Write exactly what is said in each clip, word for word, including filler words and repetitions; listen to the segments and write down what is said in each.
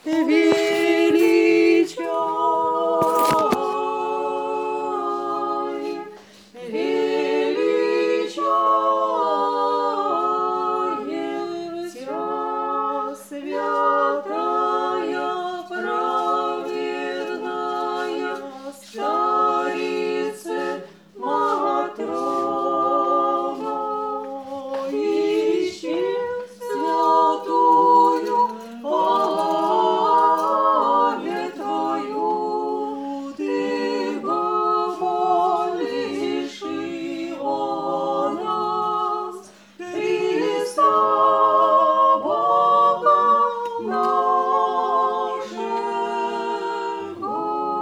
величаем Тя, святая, праведная, Царице Матрона, ищи святую память Твою, Ты помолишь и о нас, Христа Бога нашего.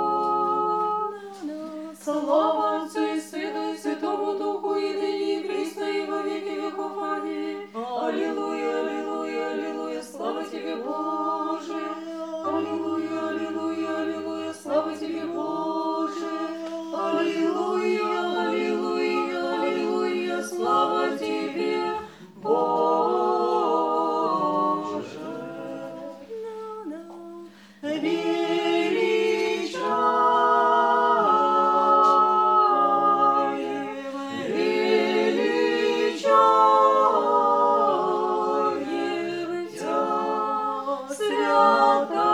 Слава Отцу и Сыну и Святому Духу, и ныне и присно и во веки веков. Аминь. Аллилуйя, аллилуйя, аллилуйя, слава Тебе, Боже. Аллилуйя, аллилуйя, аллилуйя, слава Тебе, Боже. Аллилуйя, аллилуйя, аллилуйя, слава Тебе, Боже. Величаем, величаем Тя, святая.